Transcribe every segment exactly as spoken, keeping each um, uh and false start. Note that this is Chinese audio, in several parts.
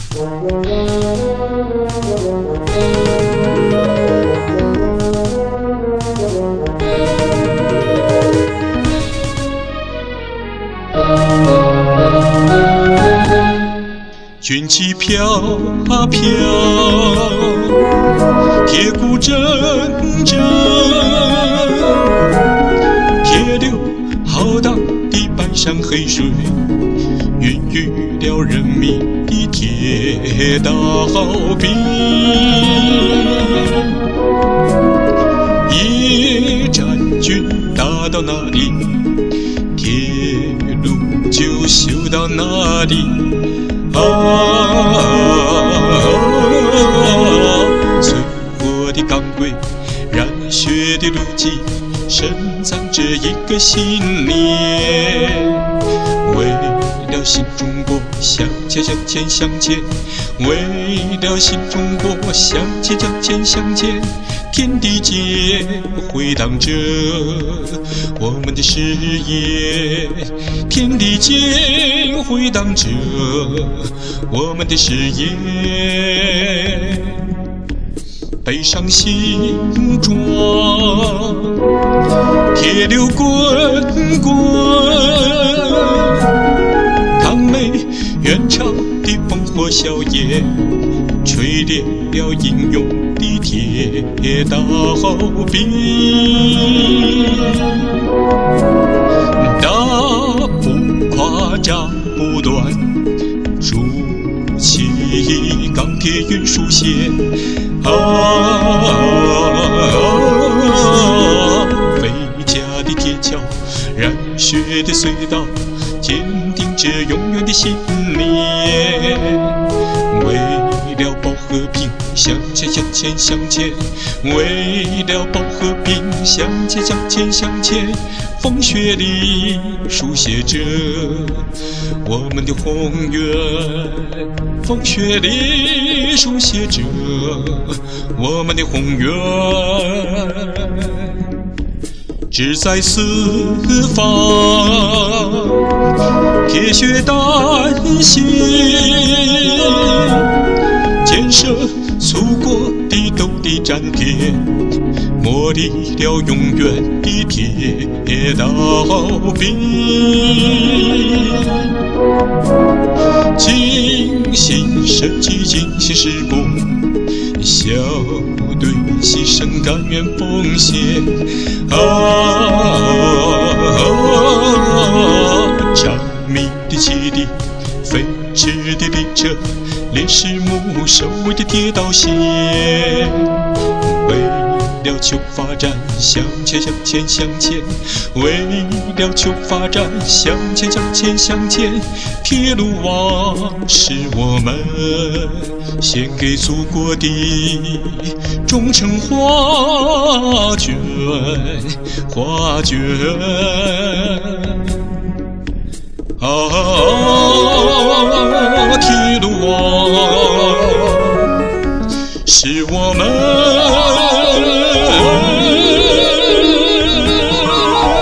军旗飘啊飘，铁骨铮铮，铁流浩荡的半山黑水，孕育了人民的铁道兵。野战军打到哪里，铁路就修到哪里。啊，淬火的钢轨，燃血的路基，深藏着一个信念。为了新中国，向前向前向前；为了新中国，向前向前向前。天地间回荡着我们的誓言，天地间回荡着我们的誓言。背上行装，铁流滚滚，抗美援朝的烽火硝烟，锤炼了英勇的铁道兵。大步跨扎不断，筑起钢铁运输线。啊，飞架的铁桥，燃血的隧道，坚定着永远的信念。为了保和平，向前向前向前；为了保和平，向前向前向前。风雪里书写着我们的宏愿，风雪里书写着我们的宏愿。志在四方，铁血丹心，建设祖国的斗地战铁，磨砺了永远的铁道兵。精心设计，精心施工，小队牺牲，甘愿奉献。啊，长鸣的汽笛，飞驰的列车，烈士墓守卫的铁道线。为了求发展，向前向前向前；为了求发展，向前向前向前。铁路网是我们献给祖国的忠诚画卷，画卷。啊，铁路网是我们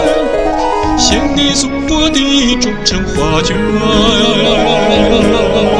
献给祖国的忠诚画卷。